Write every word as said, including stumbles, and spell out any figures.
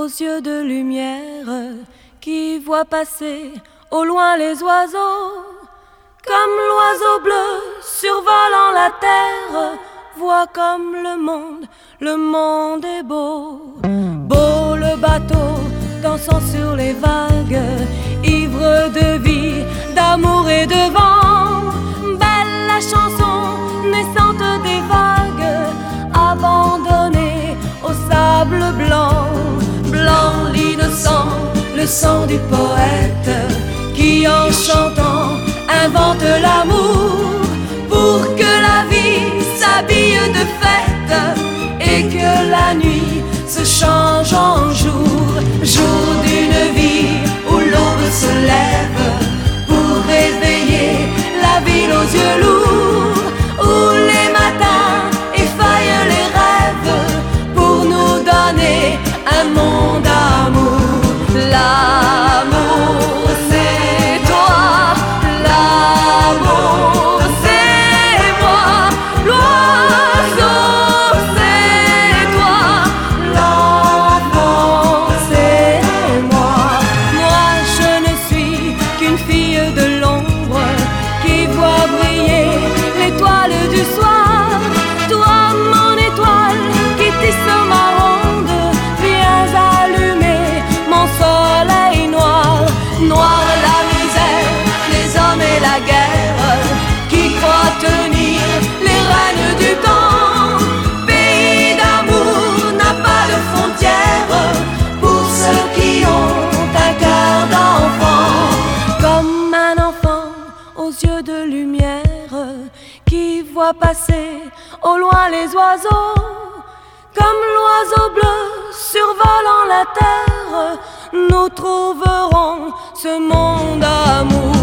aux yeux de lumière qui voient passer au loin les oiseaux. Comme l'oiseau bleu survolant la terre, vois comme le monde, le monde est beau. Beau le bateau dansant sur les vagues, ivre de vie, d'amour et de vent. Belle la chanson naissante des vagues, abandonnée au sable blanc. Blanc l'innocent, le sang du poète, qui en chantant invente l'amour, pour que la vie s'habille de fête et que la nuit se change en jour. Jour d'une vie où l'aube se lève pour réveiller la ville aux yeux lourds, où les matins effeuillent les rêves pour nous donner un monde d'amour. L'amour c'est toi, l'amour c'est moi, l'oiseau c'est toi, l'enfant c'est moi. Moi je ne suis qu'une fille de l'ombre qui voit briller l'étoile du soir. Toi mon étoile qui tisse ma ronde, viens allumer mon soleil noir. Noir la misère, les hommes et la guerre, qui croient tenir les règnes du temps. Pays d'amour n'a pas de frontières pour ceux qui ont un cœur d'enfant. Comme un enfant aux yeux de lumière qui voit passer au loin les oiseaux. Comme l'oiseau bleu survolant la terre, nous trouverons ce monde d'amour.